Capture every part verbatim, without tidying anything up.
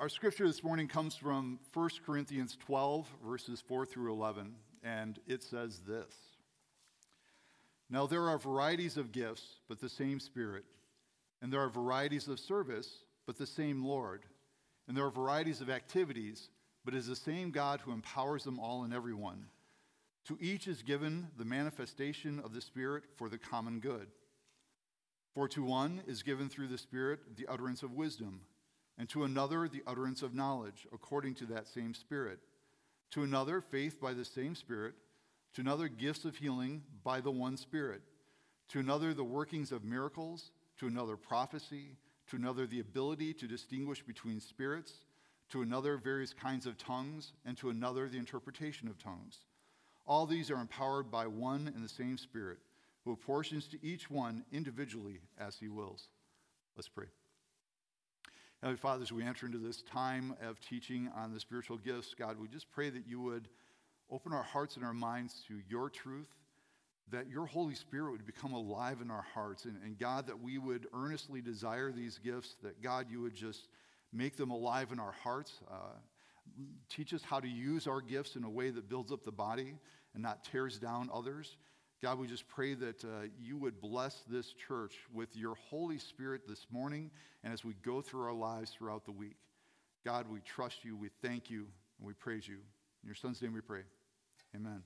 Our scripture this morning comes from First Corinthians twelve, verses four through eleven, and it says this. Now there are varieties of gifts, but the same Spirit. And there are varieties of service, but the same Lord. And there are varieties of activities, but it is the same God who empowers them all and everyone. To each is given the manifestation of the Spirit for the common good. For to one is given through the Spirit the utterance of wisdom, and to another the utterance of knowledge, according to that same Spirit. To another faith by the same Spirit, to another gifts of healing by the one Spirit, to another the workings of miracles, to another prophecy, to another the ability to distinguish between spirits, to another various kinds of tongues, and to another the interpretation of tongues. All these are empowered by one and the same Spirit, who apportions to each one individually as he wills. Let's pray. Heavenly Father, as we enter into this time of teaching on the spiritual gifts, God, we just pray that you would open our hearts and our minds to your truth, that your Holy Spirit would become alive in our hearts, and, and God, that we would earnestly desire these gifts, that God, you would just make them alive in our hearts. Uh, teach us how to use our gifts in a way that builds up the body and not tears down others. God, we just pray that uh, you would bless this church with your Holy Spirit this morning and as we go through our lives throughout the week. God, we trust you, we thank you, and we praise you. In your Son's name we pray. Amen.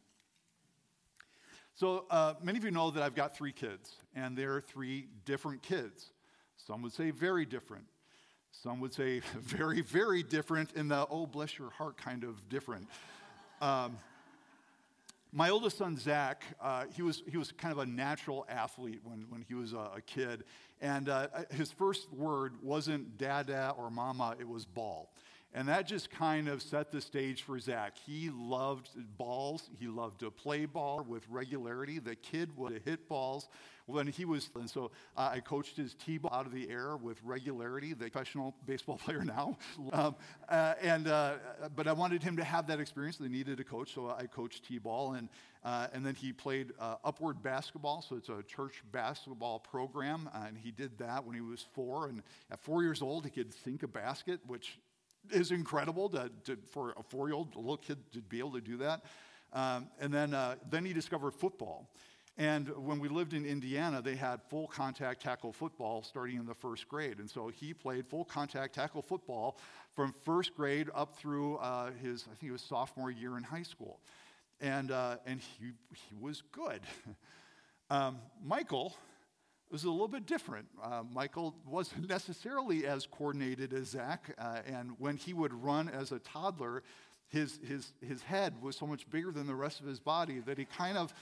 So uh, many of you know that I've got three kids, and they're three different kids. Some would say very different. Some would say very, very different in the, oh, bless your heart kind of different. Um, My oldest son, Zach, uh, he was he was kind of a natural athlete when, when he was a, a kid. And uh, his first word wasn't dada or mama, it was ball. And that just kind of set the stage for Zach. He loved balls. He loved to play ball with regularity. The kid would hit balls when he was, and so uh, I coached his T-ball out of the air with regularity, the professional baseball player now. Um, uh, and uh, But I wanted him to have that experience. They needed a coach, so I coached T-ball. And, uh, and then he played uh, upward basketball, so it's a church basketball program. Uh, and he did that when he was four. And at four years old, he could sink a basket, which is incredible to, to, for a four-year-old, a little kid to be able to do that. Um, and then, uh, then he discovered football. And when we lived in Indiana, they had full contact tackle football starting in the first grade. And so he played full contact tackle football from first grade up through uh, his, I think it was sophomore year in high school. And, uh, and he, he was good. um, Michael was a little bit different. Uh, Michael wasn't necessarily as coordinated as Zach, uh, and when he would run as a toddler, his his his head was so much bigger than the rest of his body that he kind of,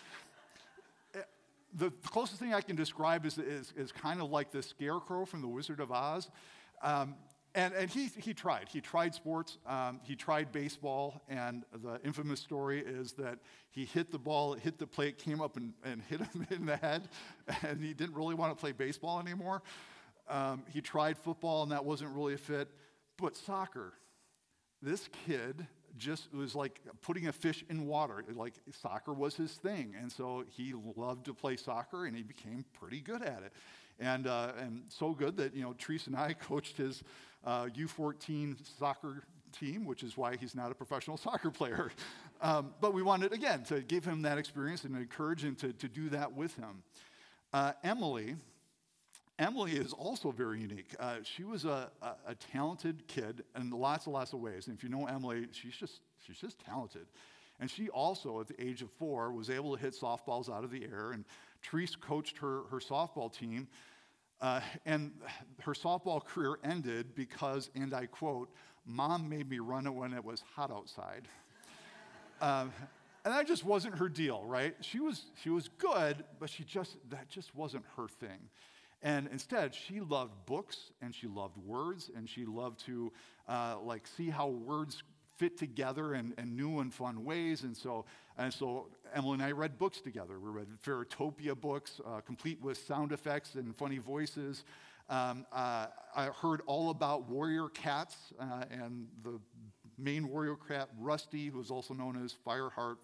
the closest thing I can describe is, is, is kind of like the scarecrow from The Wizard of Oz. Um, And, and he he tried. He tried sports. Um, he tried baseball. And the infamous story is that he hit the ball, hit the plate, came up and, and hit him in the head. And he didn't really want to play baseball anymore. Um, he tried football, and that wasn't really a fit. But soccer, this kid just was like putting a fish in water. Like soccer was his thing. And so he loved to play soccer, and he became pretty good at it. And uh, and so good that, you know, Teresa and I coached his uh, U fourteen soccer team, which is why he's not a professional soccer player. Um, but we wanted, again, to give him that experience and encourage him to, to do that with him. Uh, Emily, Emily is also very unique. Uh, she was a, a, a talented kid in lots and lots of ways. And if you know Emily, she's just she's just talented. And she also, at the age of four, was able to hit softballs out of the air. And Therese coached her, her softball team. Uh, and her softball career ended because, and I quote, "Mom made me run it when it was hot outside." um, and that just wasn't her deal, right? She was she was good, but she just that just wasn't her thing. And instead, she loved books, and she loved words, and she loved to uh, like see how words fit together in, in new and fun ways. And so, and so Emily and I read books together. We read Fairytopia books, uh, complete with sound effects and funny voices. Um, uh, I heard all about warrior cats, uh, and the main warrior cat, Rusty, who was also known as Fireheart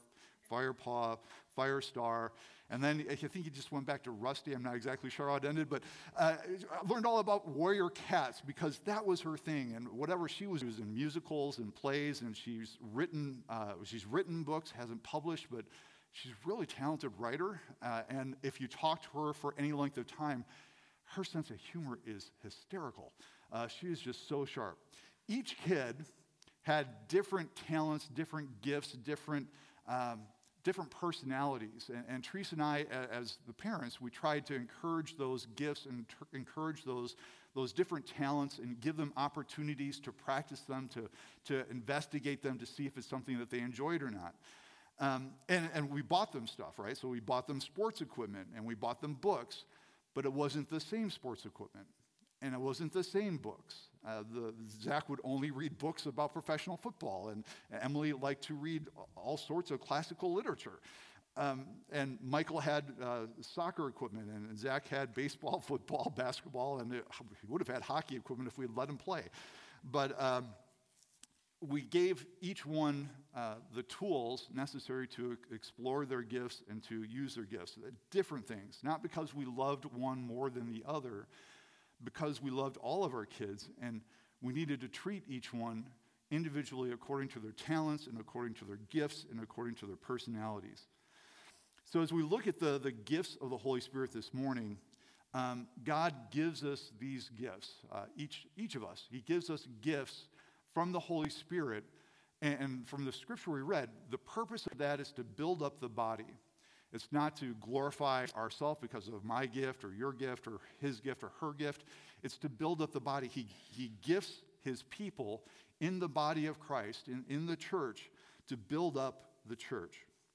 Firepaw, Firestar, and then I think he just went back to Rusty. I'm not exactly sure how it ended, but uh, I learned all about Warrior Cats because that was her thing. And whatever she was, she was in musicals and plays, and she's written uh, she's written books, hasn't published, but she's a really talented writer. Uh, and if you talk to her for any length of time, her sense of humor is hysterical. Uh, she is just so sharp. Each kid had different talents, different gifts, different um, different personalities. And, and Teresa and I, as the parents, we tried to encourage those gifts and t- encourage those, those different talents and give them opportunities to practice them, to, to investigate them, to see if it's something that they enjoyed or not. Um, and, and we bought them stuff, right? So we bought them sports equipment and we bought them books, but it wasn't the same sports equipment and it wasn't the same books. Uh, the, Zach would only read books about professional football, and Emily liked to read all sorts of classical literature. Um, and Michael had uh, soccer equipment, and Zach had baseball, football, basketball, and it, he would have had hockey equipment if we'd let him play. But um, we gave each one uh, the tools necessary to explore their gifts and to use their gifts. Different things, not because we loved one more than the other, because we loved all of our kids, and we needed to treat each one individually according to their talents and according to their gifts and according to their personalities. So as we look at the, the gifts of the Holy Spirit this morning, um, God gives us these gifts, uh, each, each of us. He gives us gifts from the Holy Spirit, and, and from the scripture we read, the purpose of that is to build up the body. It's not to glorify ourselves because of my gift or your gift or his gift or her gift. It's to build up the body. He, he gifts his people in the body of Christ, in, in the church, to build up the church.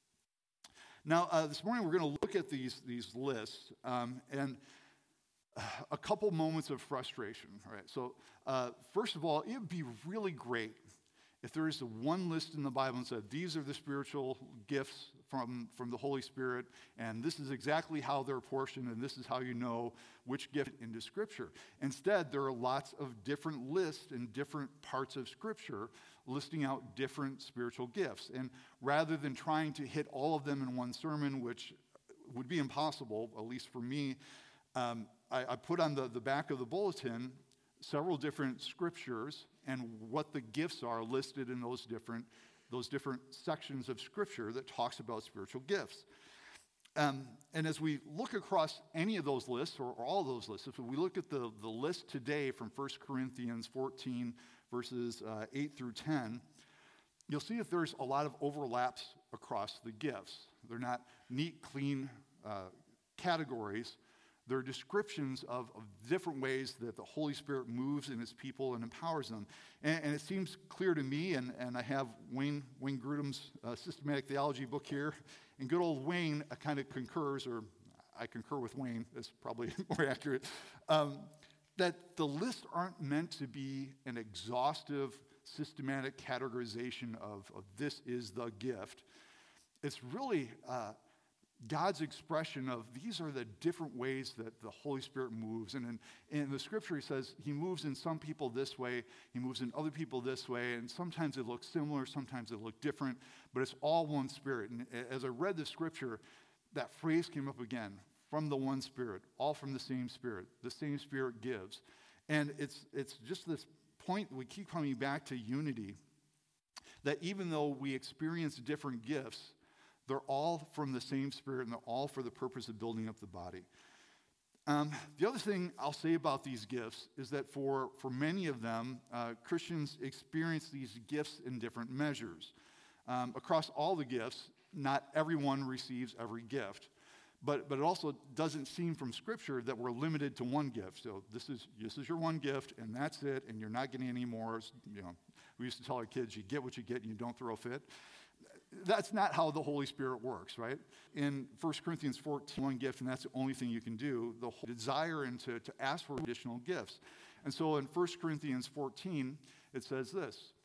Now, uh, this morning we're going to look at these, these lists um, and a couple moments of frustration. All right. So uh, first of all, it would be really great if there is one list in the Bible and said, these are the spiritual gifts from, from the Holy Spirit, and this is exactly how they're portioned, and this is how you know which gift into Scripture. Instead, there are lots of different lists in different parts of Scripture listing out different spiritual gifts. And rather than trying to hit all of them in one sermon, which would be impossible, at least for me, um, I, I put on the, the back of the bulletin several different scriptures and what the gifts are listed in those different those different sections of Scripture that talks about spiritual gifts. Um, and as we look across any of those lists, or, or all those lists, if we look at the, the list today from First Corinthians fourteen, verses uh, eight through ten, you'll see that there's a lot of overlaps across the gifts. They're not neat, clean uh, categories. They're descriptions of, of different ways that the Holy Spirit moves in his people and empowers them. And, and it seems clear to me, and, and I have Wayne, Wayne Grudem's uh, Systematic Theology book here, and good old Wayne uh, kind of concurs, or I concur with Wayne, that's probably more accurate, um, that the lists aren't meant to be an exhaustive, systematic categorization of, of this is the gift. It's really uh, God's expression of these are the different ways that the Holy Spirit moves. And in, in the scripture, he says he moves in some people this way, he moves in other people this way, and sometimes it looks similar, sometimes it looks different, but it's all one Spirit. And as I read the scripture, that phrase came up again, from the one Spirit, all from the same Spirit. The same Spirit gives. And it's it's just this point, we keep coming back to unity, that even though we experience different gifts, they're all from the same Spirit, and they're all for the purpose of building up the body. Um, the other thing I'll say about these gifts is that for, for many of them, uh, Christians experience these gifts in different measures. Um, across all the gifts, not everyone receives every gift. But, but it also doesn't seem from Scripture that we're limited to one gift. So this is this is your one gift, and that's it, and you're not getting any more. You know, we used to tell our kids, you get what you get, and you don't throw a fit. That's not how the Holy Spirit works, right? In First Corinthians fourteen, one gift, and that's the only thing you can do, the whole desire and to, to ask for additional gifts. And so in First Corinthians fourteen, it says this: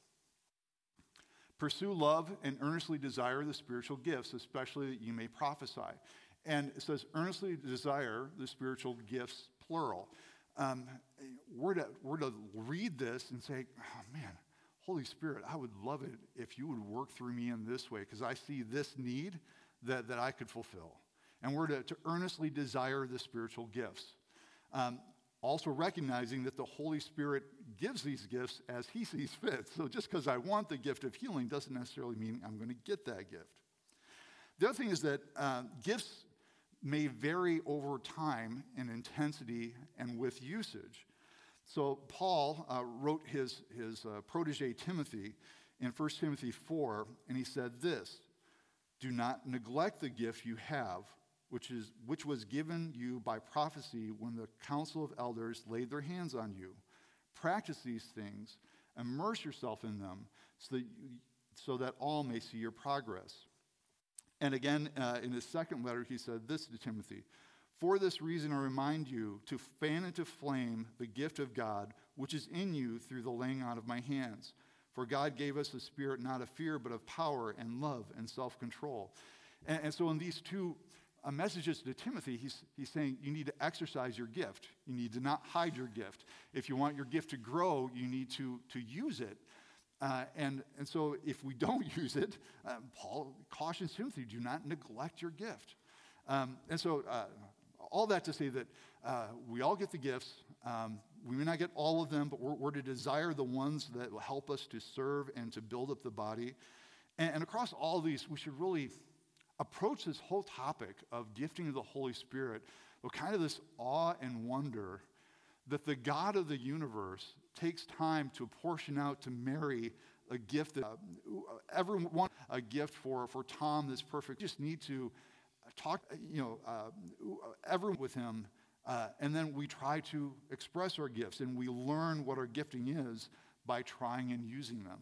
pursue love and earnestly desire the spiritual gifts, especially that you may prophesy. And it says earnestly desire the spiritual gifts, plural. Um, we're, to, we're to read this and say, oh man, Holy Spirit, I would love it if you would work through me in this way because I see this need that, that I could fulfill. And we're to, to earnestly desire the spiritual gifts. Um, also recognizing that the Holy Spirit gives these gifts as he sees fit. So just because I want the gift of healing doesn't necessarily mean I'm going to get that gift. The other thing is that uh, gifts may vary over time in intensity and with usage. So Paul uh, wrote his, his uh, protege Timothy in First Timothy four, and he said this, "Do not neglect the gift you have, which is which was given you by prophecy when the council of elders laid their hands on you. Practice these things, immerse yourself in them, so that, you, so that all may see your progress." And again, uh, in his second letter, he said this to Timothy, "For this reason I remind you to fan into flame the gift of God, which is in you through the laying on of my hands. For God gave us a spirit not of fear, but of power and love and self-control." And, and so in these two uh, messages to Timothy, he's, he's saying you need to exercise your gift. You need to not hide your gift. If you want your gift to grow, you need to, to use it. Uh, and, and so if we don't use it, uh, Paul cautions Timothy, do not neglect your gift. Um, and so uh, all that to say that uh, we all get the gifts. Um, we may not get all of them, but we're, we're to desire the ones that will help us to serve and to build up the body. And, and across all these, we should really approach this whole topic of gifting of the Holy Spirit with kind of this awe and wonder that the God of the universe takes time to portion out to Mary a gift that uh, everyone a gift for, for Tom that's perfect. You just need to talk, you know, uh, everyone with him, uh, and then we try to express our gifts, and we learn what our gifting is by trying and using them.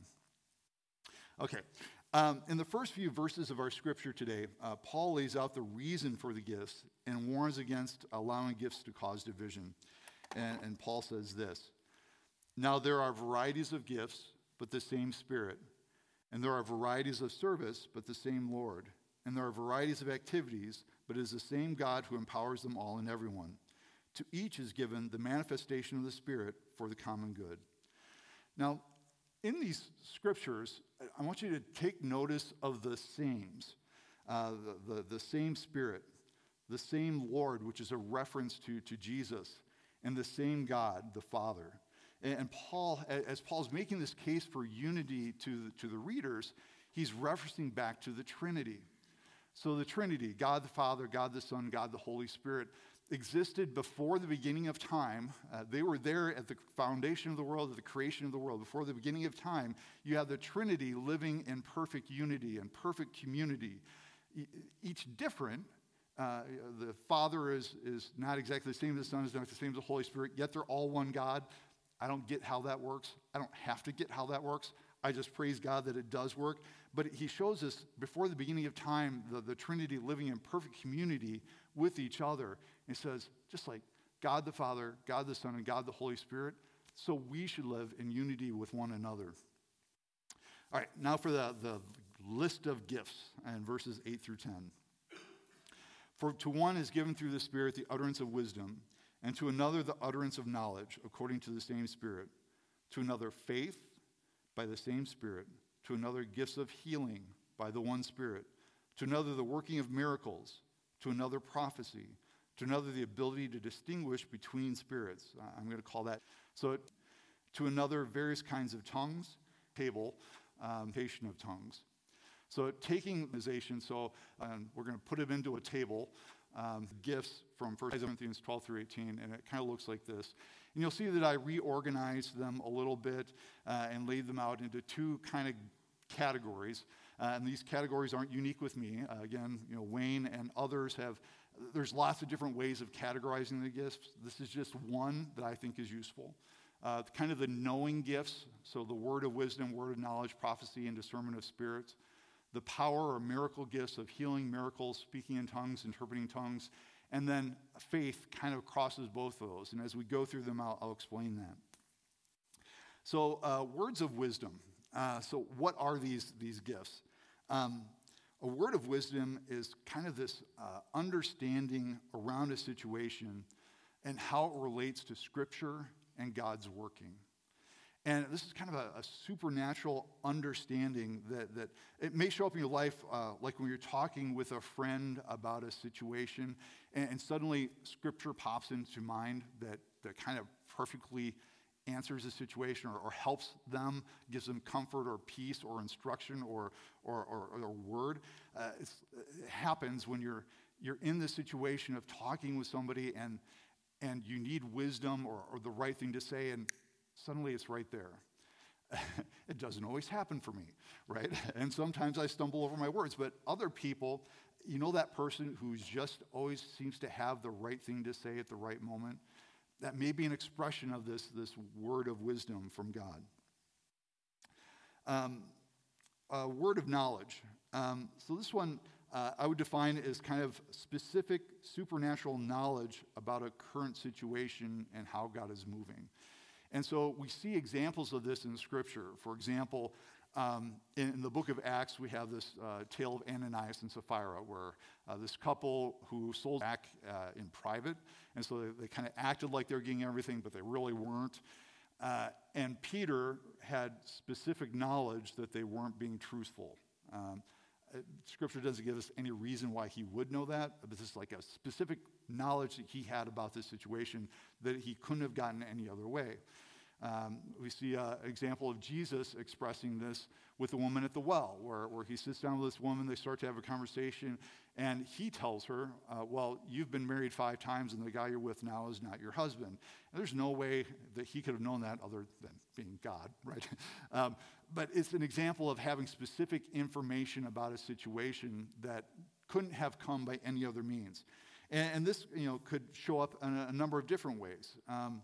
Okay, um, in the first few verses of our scripture today, uh, Paul lays out the reason for the gifts and warns against allowing gifts to cause division. And, and Paul says this, "Now there are varieties of gifts, but the same Spirit. And there are varieties of service, but the same Lord. And there are varieties of activities, but it is the same God who empowers them all and everyone. To each is given the manifestation of the Spirit for the common good." Now, in these scriptures, I want you to take notice of the sames, uh, the, the, the same Spirit, the same Lord, which is a reference to, to Jesus, and the same God, the Father. And Paul, as Paul's making this case for unity to the, to the readers, he's referencing back to the Trinity. So the Trinity, God the Father, God the Son, God the Holy Spirit, existed before the beginning of time. Uh, they were there at the foundation of the world, at the creation of the world. Before the beginning of time, you have the Trinity living in perfect unity and perfect community, e- each different. Uh, the Father is, is not exactly the same as the Son, is not the same as the Holy Spirit, yet they're all one God. I don't get how that works. I don't have to get how that works. I just praise God that it does work. But he shows us before the beginning of time, the, the Trinity living in perfect community with each other. And he says, just like God the Father, God the Son, and God the Holy Spirit, so we should live in unity with one another. All right, now for the, the list of gifts and verses eight through ten. "For to one is given through the Spirit the utterance of wisdom, and to another the utterance of knowledge, according to the same Spirit. To another faith, by the same Spirit. To another gifts of healing, by the one Spirit. To another the working of miracles. To another prophecy. To another the ability to distinguish between spirits." I'm going to call that. So to another various kinds of tongues, table, um, of tongues. So taking organization, so um, we're going to put it into a table, um, gifts from First Corinthians twelve through eighteen, and it kind of looks like this. And you'll see that I reorganized them a little bit uh, and laid them out into two kind of categories. Uh, and these categories aren't unique with me. Uh, again, you know, Wayne and others have, there's lots of different ways of categorizing the gifts. This is just one that I think is useful. Uh, kind of the knowing gifts, so the word of wisdom, word of knowledge, prophecy, and discernment of spirits. The power or miracle gifts of healing, miracles, speaking in tongues, interpreting tongues, and then faith kind of crosses both of those. And as we go through them, I'll, I'll explain that. So uh, words of wisdom. Uh, so what are these, these gifts? Um, a word of wisdom is kind of this uh, understanding around a situation and how it relates to Scripture and God's working. And this is kind of a, a supernatural understanding that, that it may show up in your life uh, like when you're talking with a friend about a situation, and, and suddenly Scripture pops into mind that, that kind of perfectly answers the situation or, or helps them, gives them comfort or peace or instruction or or, or, or word. Uh, it's, it happens when you're you're in the situation of talking with somebody and and you need wisdom or, or the right thing to say, and suddenly it's right there. It doesn't always happen for me, right? And sometimes I stumble over my words, but other people, you know, that person who's just always seems to have the right thing to say at the right moment. That may be an expression of this, this word of wisdom from God. Um, a word of knowledge. Um, so this one uh, I would define as kind of specific supernatural knowledge about a current situation and how God is moving. And so we see examples of this in the Scripture. For example, Um, in, in the book of Acts, we have this uh, tale of Ananias and Sapphira, where uh, this couple who sold back uh, in private, and so they, they kind of acted like they were getting everything, but they really weren't. Uh, and Peter had specific knowledge that they weren't being truthful. Um, Scripture doesn't give us any reason why he would know that, but this is like a specific knowledge that he had about this situation that he couldn't have gotten any other way. Um, we see an example of Jesus expressing this with the woman at the well, where, where he sits down with this woman, they start to have a conversation, and he tells her, uh, well, you've been married five times, and the guy you're with now is not your husband. And there's no way that he could have known that other than being God, right? um, but it's an example of having specific information about a situation that couldn't have come by any other means. And, and this, you know, could show up in a, a number of different ways. Um,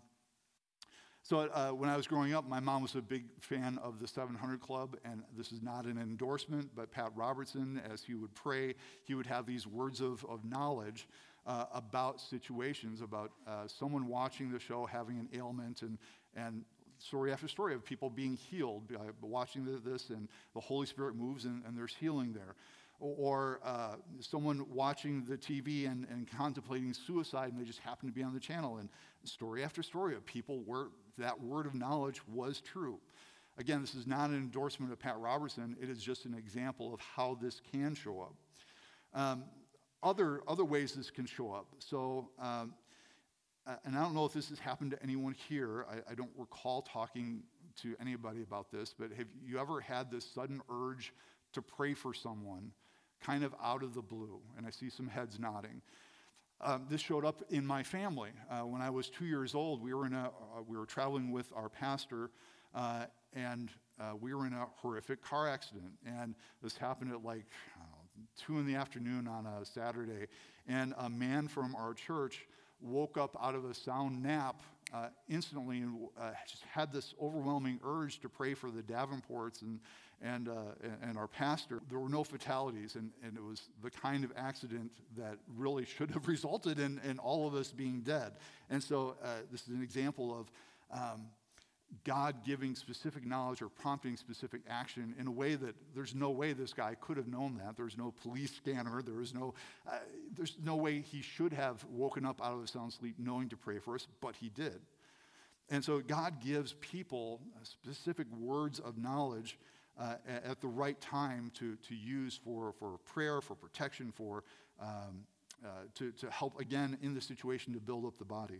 So uh, when I was growing up, my mom was a big fan of the seven hundred Club, and this is not an endorsement, but Pat Robertson, as he would pray, he would have these words of, of knowledge uh, about situations, about uh, someone watching the show having an ailment, and, and story after story of people being healed by watching this, and the Holy Spirit moves, and, and there's healing there. Or uh, someone watching the T V and, and contemplating suicide, and they just happen to be on the channel, and story after story of people where that word of knowledge was true. Again, this is not an endorsement of Pat Robertson. It is just an example of how this can show up. Um, other, other ways this can show up. So, um, and I don't know if this has happened to anyone here. I, I don't recall talking to anybody about this, but have you ever had this sudden urge to pray for someone kind of out of the blue? And I see some heads nodding. Um, this showed up in my family. Uh, when I was two years old, we were in a uh, we were traveling with our pastor, uh, and uh, we were in a horrific car accident. And this happened at like I don't know, two in the afternoon on a Saturday. And a man from our church woke up out of a sound nap uh, instantly and uh, just had this overwhelming urge to pray for the Davenports and and uh, and our pastor. There were no fatalities, and, and it was the kind of accident that really should have resulted in, in all of us being dead. And so uh, this is an example of um, God giving specific knowledge or prompting specific action in a way that there's no way this guy could have known that. There's no police scanner. There is no, uh, there's no way he should have woken up out of a sound sleep knowing to pray for us, but he did. And so God gives people specific words of knowledge Uh, at the right time to, to use for, for prayer, for protection, for um, uh, to, to help, again, in the situation to build up the body.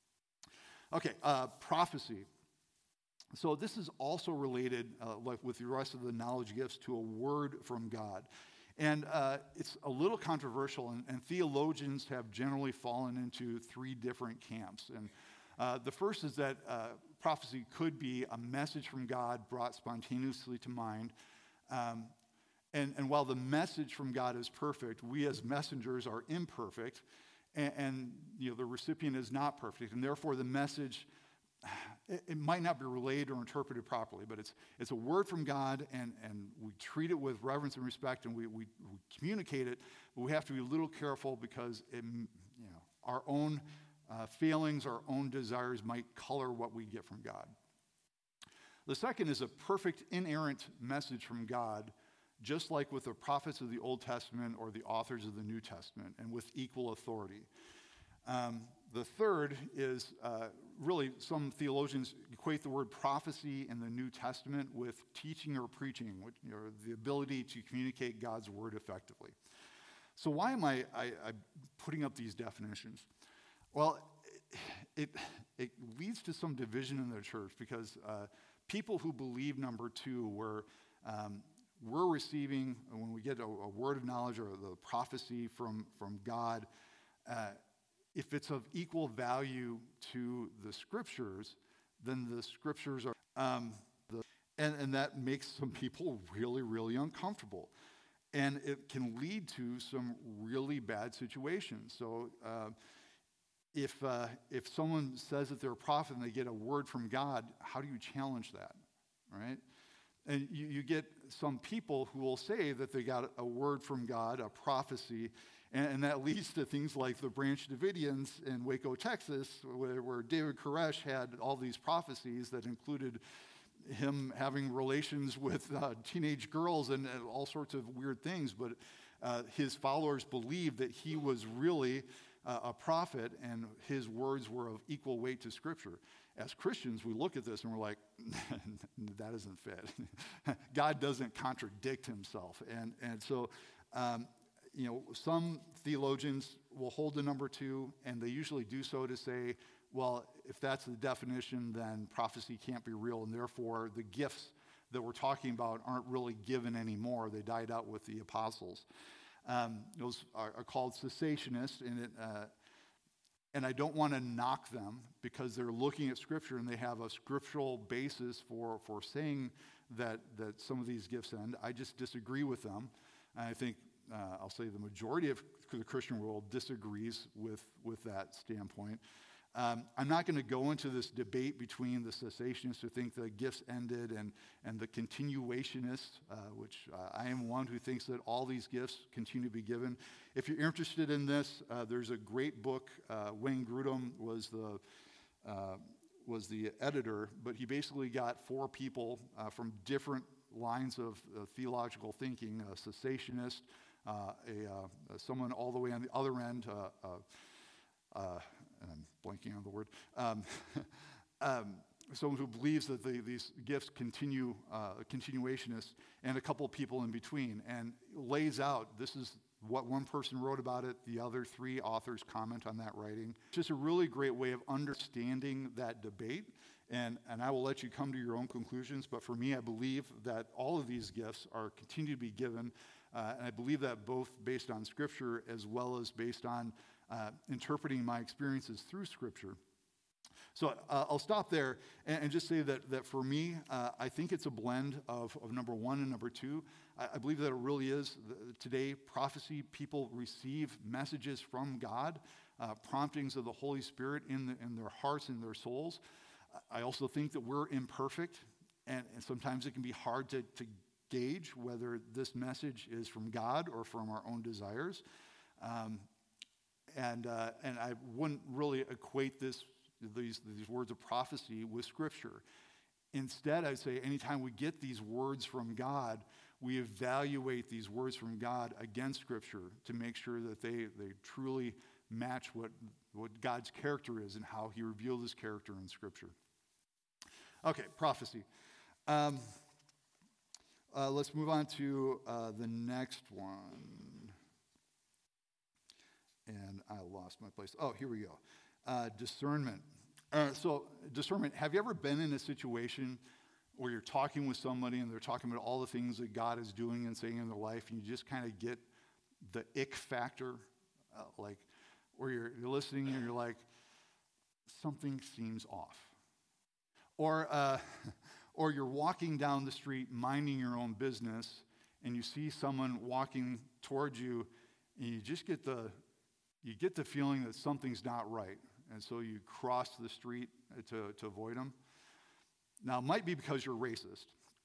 Okay, uh, prophecy. So this is also related, uh, like with the rest of the knowledge gifts, to a word from God. And uh, it's a little controversial, and, and theologians have generally fallen into three different camps. And uh, the first is that uh, prophecy could be a message from God brought spontaneously to mind. Um, and, and while the message from God is perfect, we as messengers are imperfect, and, and you know, the recipient is not perfect. And therefore, the message, it, it might not be relayed or interpreted properly, but it's it's a word from God, and, and we treat it with reverence and respect, and we, we, we communicate it, but we have to be a little careful because it, you know, our own Uh, failings, our own desires might color what we get from God. The second is a perfect, inerrant message from God, just like with the prophets of the Old Testament or the authors of the New Testament, and with equal authority. Um, the third is uh, really, some theologians equate the word prophecy in the New Testament with teaching or preaching, which, you know, the ability to communicate God's word effectively. So why am I, I, I putting up these definitions? Well, it, it leads to some division in the church because uh, people who believe number two, where um, we're receiving, when we get a, a word of knowledge or the prophecy from, from God, uh, if it's of equal value to the scriptures, then the scriptures are, um, the, and, and that makes some people really, really uncomfortable. And it can lead to some really bad situations. So uh, if uh, if someone says that they're a prophet and they get a word from God, how do you challenge that, right? And you, you get some people who will say that they got a word from God, a prophecy, and, and that leads to things like the Branch Davidians in Waco, Texas, where, where David Koresh had all these prophecies that included him having relations with uh, teenage girls and, and all sorts of weird things, but uh, his followers believed that he was really uh, a prophet and his words were of equal weight to Scripture. As Christians, we look at this and we're like, that isn't fit. God doesn't contradict himself. And, and so, um, you know, some theologians will hold the number two, and they usually do so to say, well, if that's the definition, then prophecy can't be real, and therefore the gifts that we're talking about aren't really given anymore. They died out with the apostles. Um, those are, are called cessationists, and it, uh, and I don't want to knock them because they're looking at Scripture and they have a scriptural basis for, for saying that, that some of these gifts end. I just disagree with them. And I think, uh, I'll say the majority of the Christian world disagrees with, with that standpoint. Um, I'm not going to go into this debate between the cessationists who think the gifts ended and, and the continuationists, uh, which uh, I am one who thinks that all these gifts continue to be given. If you're interested in this, uh, there's a great book. Uh, Wayne Grudem was the uh, was the editor, but he basically got four people uh, from different lines of uh, theological thinking: a cessationist, uh, a uh, someone all the way on the other end. Uh, uh, uh, and I'm blanking on the word, um, um, someone who believes that the, these gifts continue, uh, continuationists, and a couple of people in between, and lays out, this is what one person wrote about it, the other three authors comment on that writing. It's just a really great way of understanding that debate, and, and I will let you come to your own conclusions, but for me, I believe that all of these gifts are continue to be given, uh, and I believe that both based on Scripture as well as based on Uh, interpreting my experiences through Scripture. So uh, I'll stop there and, and just say that, that for me, uh, I think it's a blend of, of number one and number two. I, I believe that it really is. The, today, prophecy, people receive messages from God, uh, promptings of the Holy Spirit in, the, in their hearts and their souls. I also think that we're imperfect, and, and sometimes it can be hard to, to gauge whether this message is from God or from our own desires. Um, And uh, and I wouldn't really equate this these these words of prophecy with Scripture. Instead, I'd say anytime we get these words from God, we evaluate these words from God against Scripture to make sure that they, they truly match what, what God's character is and how he revealed his character in Scripture. Okay, prophecy. Um, uh, let's move on to uh, the next one. And I lost my place. Oh, here we go. Uh, discernment. Uh, so discernment, have you ever been in a situation where you're talking with somebody and they're talking about all the things that God is doing and saying in their life, and you just kind of get the ick factor, uh, like, where you're, you're listening and you're like, something seems off. Or, uh, or you're walking down the street minding your own business and you see someone walking towards you and you just get the You get the feeling that something's not right, and so you cross the street to, to avoid them. Now, it might be because you're racist,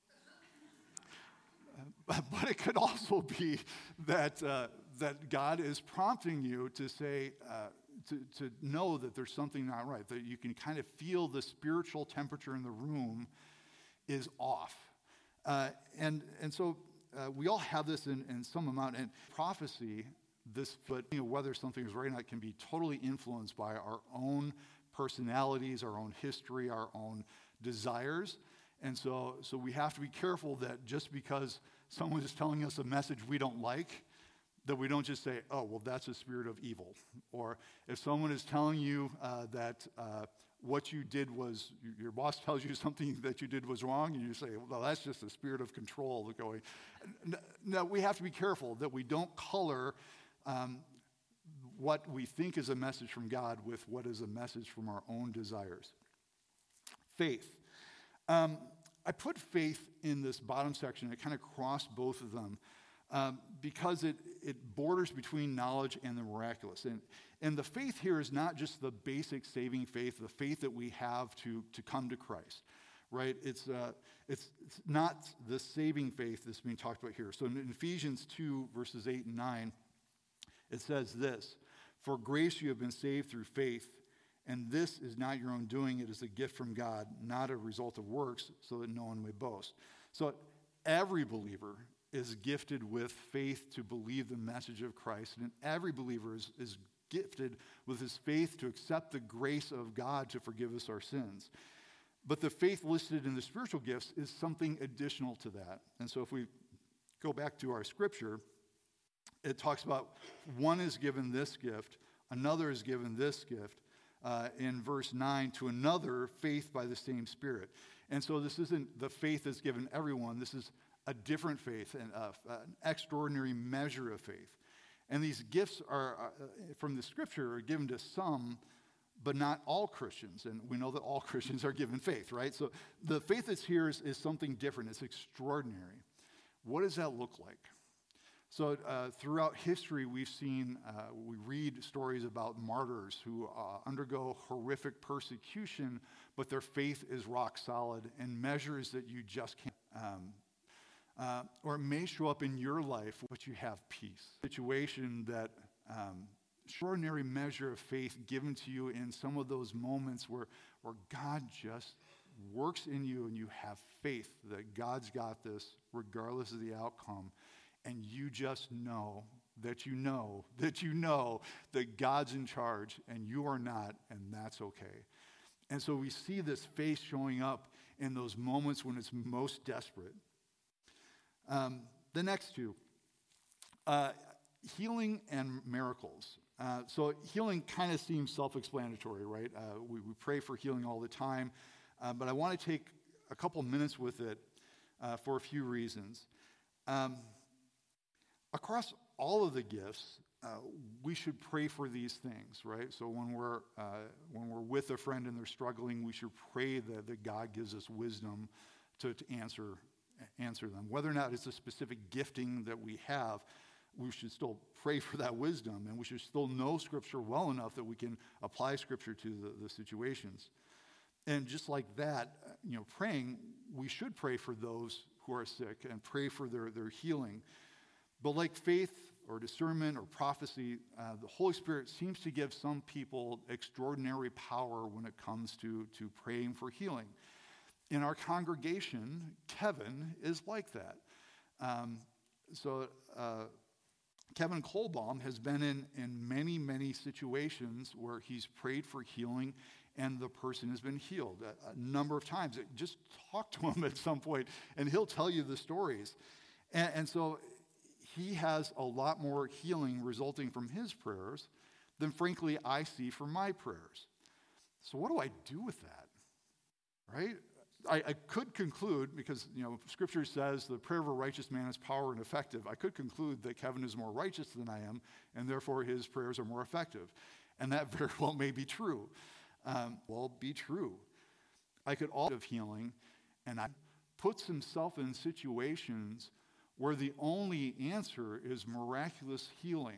but it could also be that uh, that God is prompting you to say, uh, to, to know that there's something not right, that you can kind of feel the spiritual temperature in the room is off. Uh, and, and so uh, we all have this in, in some amount, and prophecy, this, but you know, whether something is right or not can be totally influenced by our own personalities, our own history, our own desires. And so, so we have to be careful that just because someone is telling us a message we don't like, that we don't just say, oh, well, that's a spirit of evil. Or if someone is telling you uh, that uh, what you did was, your boss tells you something that you did was wrong, and you say, well, that's just a spirit of control going. Now, we have to be careful that we don't color um, what we think is a message from God with what is a message from our own desires. Faith. Um, I put faith in this bottom section. I kind of crossed both of them um, because it, it borders between knowledge and the miraculous. And, and the faith here is not just the basic saving faith, the faith that we have to, to come to Christ, right? It's, uh, it's, it's not the saving faith that's being talked about here. So in Ephesians two, verses eight and nine, it says this, "For grace you have been saved through faith, and this is not your own doing, it is a gift from God, not a result of works, so that no one may boast." So every believer is gifted with faith to believe the message of Christ, and every believer is, is gifted with his faith to accept the grace of God to forgive us our sins. But the faith listed in the spiritual gifts is something additional to that. And so if we go back to our scripture, it talks about one is given this gift, another is given this gift. Uh, in verse nine, to another, faith by the same Spirit. And so this isn't the faith that's given everyone. This is a different faith, and uh, an extraordinary measure of faith. And these gifts are, uh, from the Scripture, are given to some, but not all Christians. And we know that all Christians are given faith, right? So the faith that's here is, is something different. It's extraordinary. What does that look like? So uh, throughout history, we've seen, uh, we read stories about martyrs who uh, undergo horrific persecution, but their faith is rock solid in measures that you just can't. Um, uh, or it may show up in your life, but you have peace. Situation that um, extraordinary measure of faith given to you in some of those moments where, where God just works in you and you have faith that God's got this regardless of the outcome. And you just know that you know that you know that God's in charge and you are not, and that's okay. And so we see this faith showing up in those moments when it's most desperate. Um, the next two, uh, healing and miracles. Uh, so healing kind of seems self-explanatory, right? Uh, we, we pray for healing all the time, uh, but I want to take a couple minutes with it uh, for a few reasons. Um, Across all of the gifts, uh, we should pray for these things, right? So when we're uh, when we're with a friend and they're struggling, we should pray that, that God gives us wisdom to, to answer answer them. Whether or not it's a specific gifting that we have, we should still pray for that wisdom, and we should still know Scripture well enough that we can apply Scripture to the, the situations. And just like that, you know, praying, we should pray for those who are sick and pray for their, their healing. But like faith or discernment or prophecy, uh, the Holy Spirit seems to give some people extraordinary power when it comes to, to praying for healing. In our congregation, Kevin is like that. Um, so uh, Kevin Kolbaum has been in, in many, many situations where he's prayed for healing and the person has been healed a, a number of times. Just talk to him at some point and he'll tell you the stories. And, and so he has a lot more healing resulting from his prayers than, frankly, I see from my prayers. So what do I do with that, right? I, I could conclude, because, you know, Scripture says the prayer of a righteous man is power and effective. I could conclude that Kevin is more righteous than I am, and therefore his prayers are more effective. And that very well may be true. Um, well, be true. I could also have healing, and I puts himself in situations where the only answer is miraculous healing.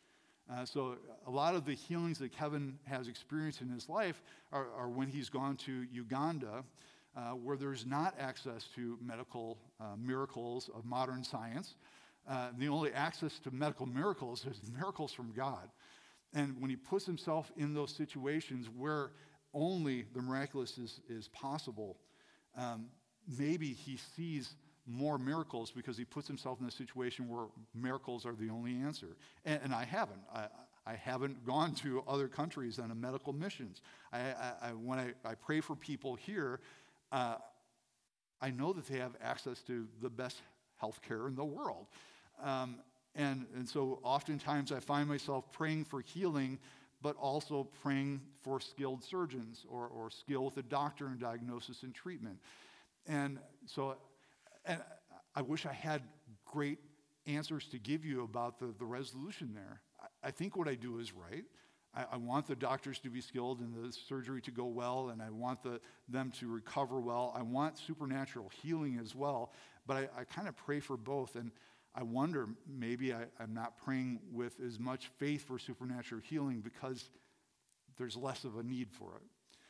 Uh, so a lot of the healings that Kevin has experienced in his life are, are when he's gone to Uganda, uh, where there's not access to medical uh, miracles of modern science. Uh, the only access to medical miracles is miracles from God. And when he puts himself in those situations where only the miraculous is, is possible, um, maybe he sees more miracles because he puts himself in a situation where miracles are the only answer. And, and I haven't. I, I haven't gone to other countries on a medical missions. I, I, I, when I, I pray for people here, uh, I know that they have access to the best health care in the world. Um, and, and so oftentimes I find myself praying for healing, but also praying for skilled surgeons or, or skill with a doctor in diagnosis and treatment. And so and I wish I had great answers to give you about the, the resolution there. I, I think what I do is right. I, I want the doctors to be skilled and the surgery to go well, and I want the, them to recover well. I want supernatural healing as well, but I, I kind of pray for both. And I wonder, maybe I, I'm not praying with as much faith for supernatural healing because there's less of a need for it.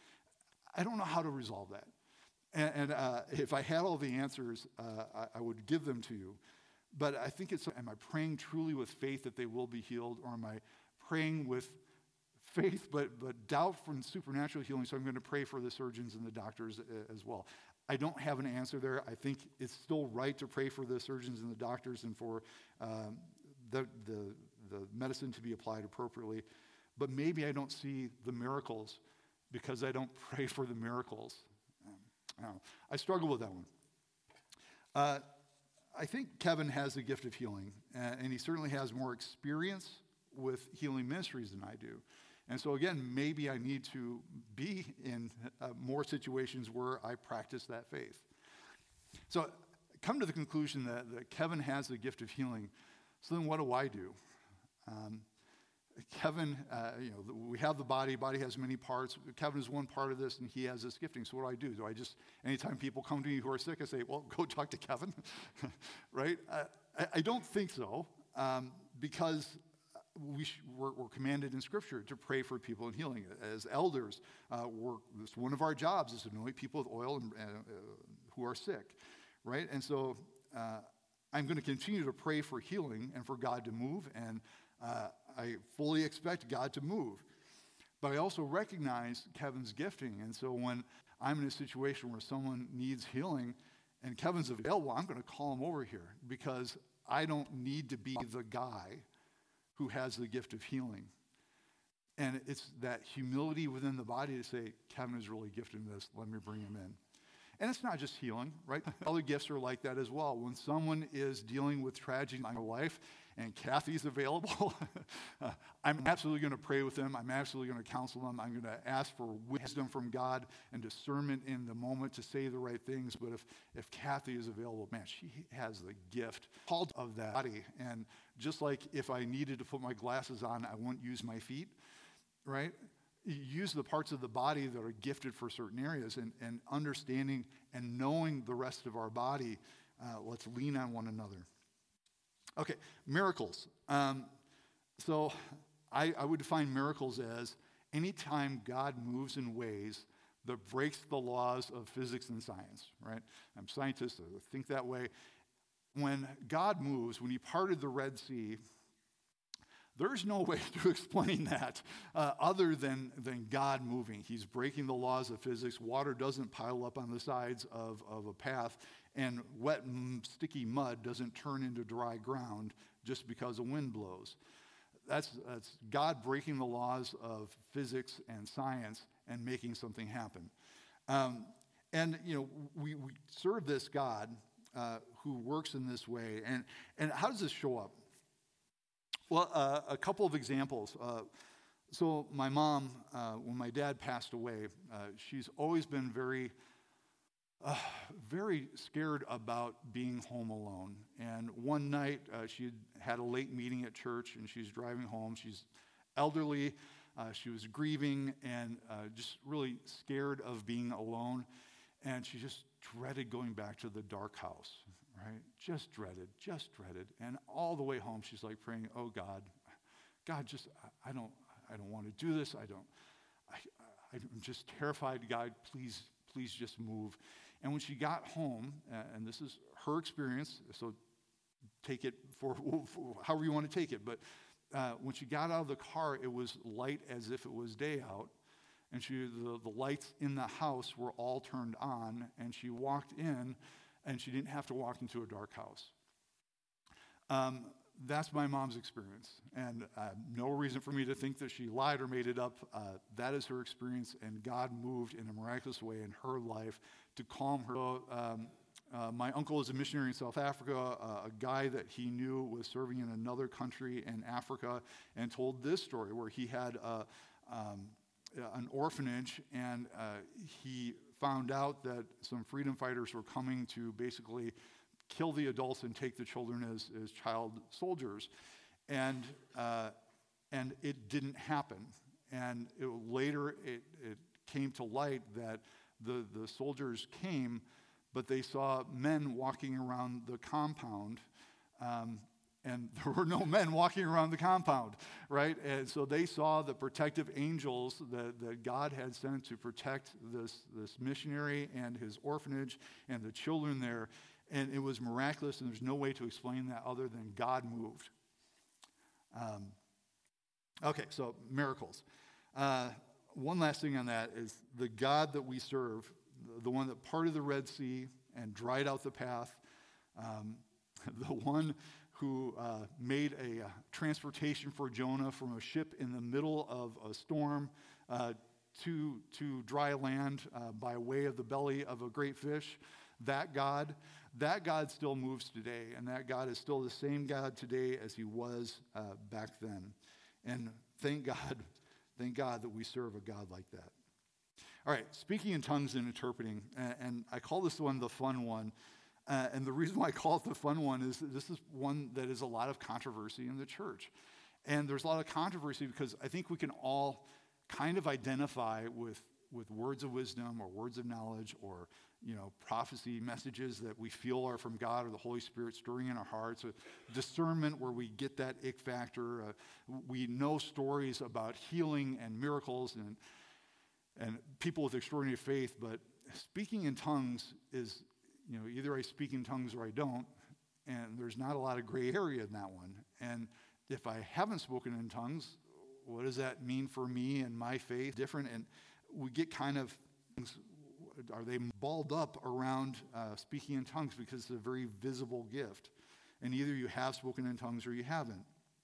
I don't know how to resolve that. And, and uh, if I had all the answers, uh, I, I would give them to you. But I think it's, am I praying truly with faith that they will be healed, or am I praying with faith but, but doubt from supernatural healing, so I'm going to pray for the surgeons and the doctors as well? I don't have an answer there. I think it's still right to pray for the surgeons and the doctors and for um, the, the, the medicine to be applied appropriately. But maybe I don't see the miracles because I don't pray for the miracles. Um, I don't know. I struggle with that one. Uh, I think Kevin has the gift of healing, and, and he certainly has more experience with healing ministries than I do. And so again, maybe I need to be in uh, more situations where I practice that faith. So come to the conclusion that, that Kevin has the gift of healing. So then what do I do? Um, Kevin, uh, you know, we have the body. Body has many parts. Kevin is one part of this, and he has this gifting. So what do I do? Do I just, anytime people come to me who are sick, I say, well, go talk to Kevin, right? I, I don't think so, um, because we sh- we're, we're commanded in Scripture to pray for people in healing. As elders, uh, we're, this one of our jobs is to anoint people with oil and, uh, who are sick, right? And so uh, I'm going to continue to pray for healing and for God to move, and uh, I fully expect God to move. But I also recognize Kevin's gifting, and so when I'm in a situation where someone needs healing and Kevin's available, I'm going to call him over here because I don't need to be the guy who has the gift of healing. And it's that humility within the body to say, Kevin is really gifted in this, let me bring him in. And it's not just healing, right? Other gifts are like that as well. When someone is dealing with tragedy in their life and Kathy's available, uh, I'm absolutely going to pray with them. I'm absolutely going to counsel them. I'm going to ask for wisdom from God and discernment in the moment to say the right things. But if, if Kathy is available, man, she has the gift called of that body. And just like if I needed to put my glasses on, I wouldn't use my feet, right? Use the parts of the body that are gifted for certain areas, and, and understanding and knowing the rest of our body, uh, let's lean on one another. Okay, miracles. Um, so I, I would define miracles as anytime God moves in ways that breaks the laws of physics and science, right? I'm a scientist, I think that way. When God moves, when he parted the Red Sea, there's no way to explain that uh, other than, than God moving. He's breaking the laws of physics. Water doesn't pile up on the sides of, of a path, and wet, sticky mud doesn't turn into dry ground just because a wind blows. That's, that's God breaking the laws of physics and science and making something happen. Um, and, you know, we, we serve this God uh, who works in this way. And, and how does this show up? Well, uh, a couple of examples. Uh, so my mom, uh, when my dad passed away, uh, she's always been very, uh, very scared about being home alone. And one night, uh, she had had a late meeting at church, and she's driving home. She's elderly. Uh, she was grieving and uh, just really scared of being alone. And she just dreaded going back to the dark house. Right? Just dreaded, just dreaded. And all the way home, she's like praying, oh God, God, just, I don't, I don't want to do this. I don't, I, I'm just terrified. God, please, please just move. And when she got home, uh, and this is her experience, so take it for, for however you want to take it. But uh, when she got out of the car, it was light as if it was day out. And she, the, the lights in the house were all turned on. And she walked in, and she didn't have to walk into a dark house. Um, that's my mom's experience, and uh, no reason for me to think that she lied or made it up. Uh, that is her experience, and God moved in a miraculous way in her life to calm her. Um, uh, my uncle is a missionary in South Africa, uh, a guy that he knew was serving in another country in Africa, and told this story where he had uh, um, an orphanage, and uh, he found out that some freedom fighters were coming to basically kill the adults and take the children as, as child soldiers. And uh, and it didn't happen. And it, later it, it came to light that the, the soldiers came, but they saw men walking around the compound, um, and there were no men walking around the compound, right? And so they saw the protective angels that, that God had sent to protect this, this missionary and his orphanage and the children there. And it was miraculous, and there's no way to explain that other than God moved. Um, okay, so miracles. Uh, one last thing on that is the God that we serve, the one that parted the Red Sea and dried out the path, um, the one who uh, made a uh, transportation for Jonah from a ship in the middle of a storm uh, to, to dry land uh, by way of the belly of a great fish, that God, that God still moves today, and that God is still the same God today as he was uh, back then. And thank God, thank God that we serve a God like that. All right, speaking in tongues and interpreting, and, and I call this one the fun one. Uh, and the reason why I call it the fun one is that this is one that is a lot of controversy in the church. And there's a lot of controversy because I think we can all kind of identify with, with words of wisdom or words of knowledge or, you know, prophecy messages that we feel are from God or the Holy Spirit stirring in our hearts. A discernment where we get that ick factor. Uh, we know stories about healing and miracles and, and people with extraordinary faith, but speaking in tongues is, you know, either I speak in tongues or I don't, and there's not a lot of gray area in that one. And if I haven't spoken in tongues, what does that mean for me and my faith? Different, and we get kind of, are they balled up around uh, speaking in tongues because it's a very visible gift, and either you have spoken in tongues or you haven't.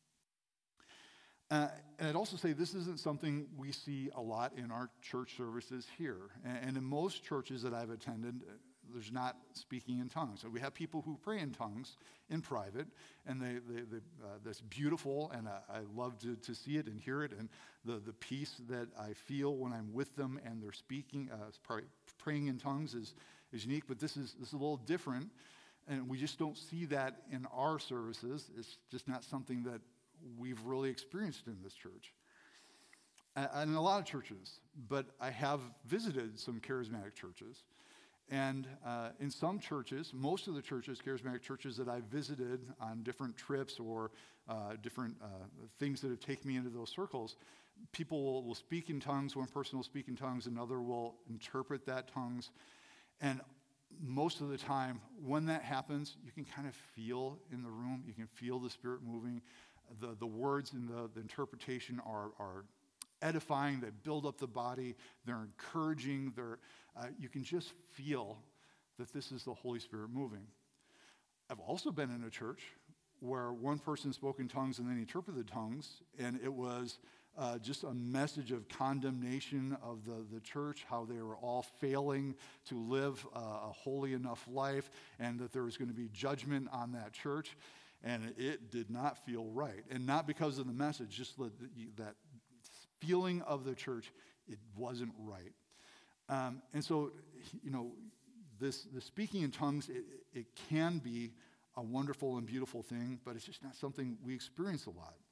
Uh, and I'd also say this isn't something we see a lot in our church services here, and, and in most churches that I've attended, there's not speaking in tongues. So we have people who pray in tongues in private, and they, they, they uh, that's beautiful, and I, I love to, to see it and hear it, and the, the peace that I feel when I'm with them and they're speaking, uh, pray, praying in tongues is, is unique, but this is, this is a little different, and we just don't see that in our services. It's just not something that we've really experienced in this church. Uh, and in a lot of churches, but I have visited some charismatic churches. And uh, in some churches, most of the churches, charismatic churches that I've visited on different trips or uh, different uh, things that have taken me into those circles, people will, will speak in tongues. One person will speak in tongues, another will interpret that tongues. And most of the time, when that happens, you can kind of feel in the room, you can feel the Spirit moving. The, the words and the, the interpretation are, are edifying, they build up the body, they're encouraging, they're, uh, you can just feel that this is the Holy Spirit moving. I've also been in a church where one person spoke in tongues and then interpreted tongues, and it was uh, just a message of condemnation of the, the church, how they were all failing to live uh, a holy enough life, and that there was going to be judgment on that church, and it did not feel right. And not because of the message, just the, that feeling of the church, it wasn't right. Um, and so, you know, this the speaking in tongues, it, it can be a wonderful and beautiful thing, but it's just not something we experience a lot.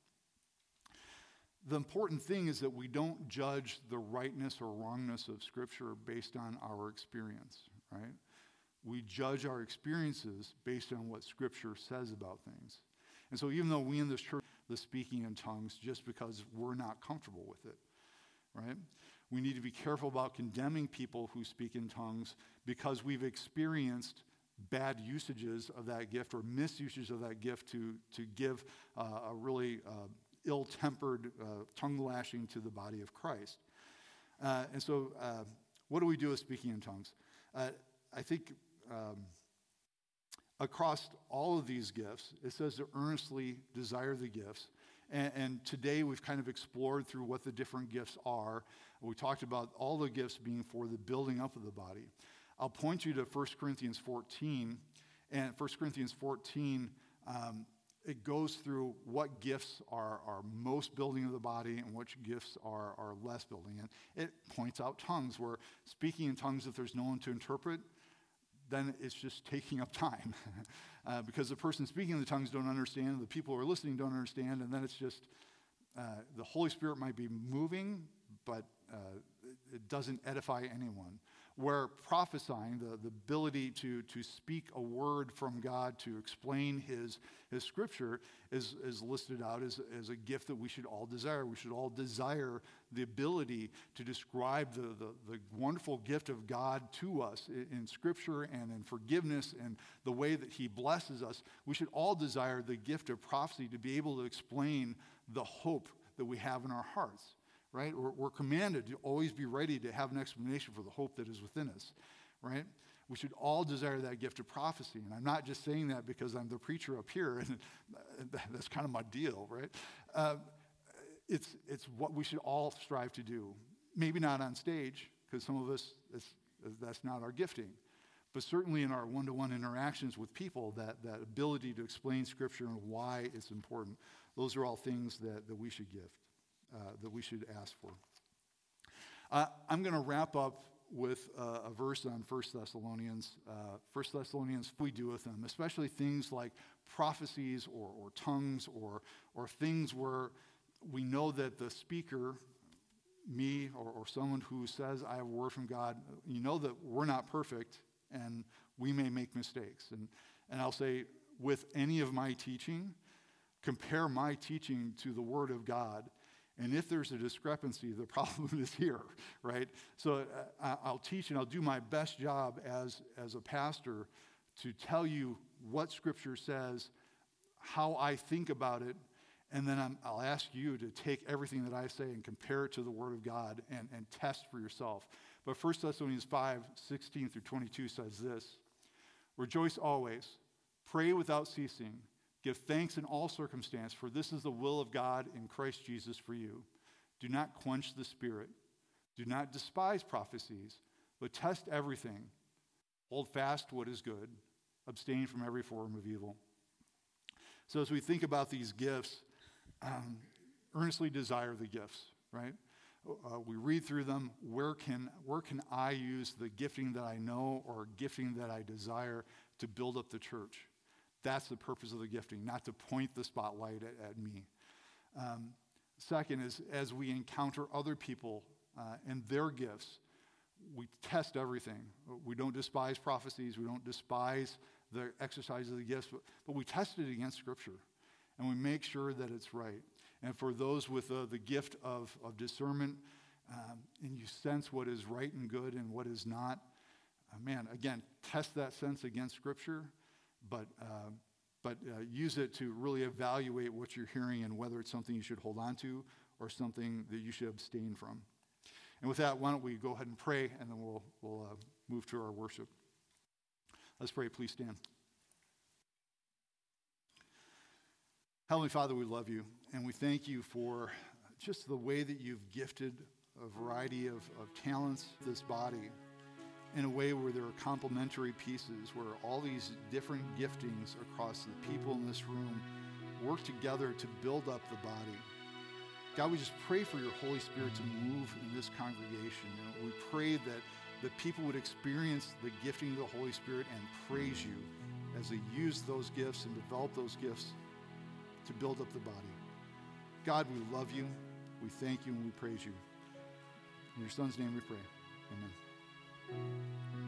The important thing is that we don't judge the rightness or wrongness of Scripture based on our experience, right? We judge our experiences based on what Scripture says about things. And so even though we in this church the speaking in tongues just because we're not comfortable with it, right? We need to be careful about condemning people who speak in tongues because we've experienced bad usages of that gift or misusages of that gift to, to give uh, a really uh, ill-tempered uh, tongue lashing to the body of Christ. Uh, and so uh, what do we do with speaking in tongues? Uh, I think um, across all of these gifts, it says to earnestly desire the gifts. And, and today we've kind of explored through what the different gifts are. We talked about all the gifts being for the building up of the body. I'll point you to First Corinthians fourteen. And First Corinthians fourteen, um, it goes through what gifts are, are most building of the body and which gifts are, are less building. And it points out tongues, where speaking in tongues, if there's no one to interpret, then it's just taking up time. uh, because the person speaking in the tongues don't understand, the people who are listening don't understand, and then it's just, uh, the Holy Spirit might be moving, but uh, it doesn't edify anyone. Where prophesying, the, the ability to, to speak a word from God to explain his, his scripture is, is listed out as, as a gift that we should all desire. We should all desire the ability to describe the, the, the wonderful gift of God to us in, in scripture and in forgiveness and the way that he blesses us. We should all desire the gift of prophecy to be able to explain the hope that we have in our hearts. Right? We're, we're commanded to always be ready to have an explanation for the hope that is within us, right? We should all desire that gift of prophecy. And I'm not just saying that because I'm the preacher up here, and that's kind of my deal, right? Uh, it's, it's what we should all strive to do. Maybe not on stage, because some of us, it's, that's not our gifting. But certainly in our one-to-one interactions with people, that, that ability to explain Scripture and why it's important, those are all things that, that we should gift. Uh, that we should ask for. Uh, I'm going to wrap up with uh, a verse on First Thessalonians. Uh, First Thessalonians, we do with them, especially things like prophecies or, or tongues or, or things where we know that the speaker, me or, or someone who says, I have a word from God, you know that we're not perfect and we may make mistakes. And, and I'll say, with any of my teaching, compare my teaching to the Word of God. And if there's a discrepancy, the problem is here, right? So uh, I'll teach and I'll do my best job as, as a pastor to tell you what Scripture says, how I think about it, and then I'm, I'll ask you to take everything that I say and compare it to the Word of God and, and test for yourself. But First Thessalonians five, sixteen through twenty-two says this: Rejoice always, pray without ceasing, give thanks in all circumstance, for this is the will of God in Christ Jesus for you. Do not quench the Spirit. Do not despise prophecies, but test everything. Hold fast what is good. Abstain from every form of evil. So as we think about these gifts, um, earnestly desire the gifts, right? Uh, we read through them. Where can, where can I use the gifting that I know or gifting that I desire to build up the church? That's the purpose of the gifting, not to point the spotlight at, at me. Um, second is, as we encounter other people uh, and their gifts, we test everything. We don't despise prophecies. We don't despise the exercise of the gifts, but, but we test it against Scripture, and we make sure that it's right. And for those with uh, the gift of, of discernment, um, and you sense what is right and good and what is not, uh, man, again, test that sense against Scripture, but uh, but uh, use it to really evaluate what you're hearing and whether it's something you should hold on to or something that you should abstain from. And with that, why don't we go ahead and pray, and then we'll, we'll uh, move to our worship. Let's pray. Please stand. Heavenly Father, we love you, and we thank you for just the way that you've gifted a variety of, of talents to this body in a way where there are complementary pieces, where all these different giftings across the people in this room work together to build up the body. God, we just pray for your Holy Spirit to move in this congregation. And we pray that the people would experience the gifting of the Holy Spirit and praise you as they use those gifts and develop those gifts to build up the body. God, we love you, we thank you, and we praise you. In your Son's name we pray. Amen.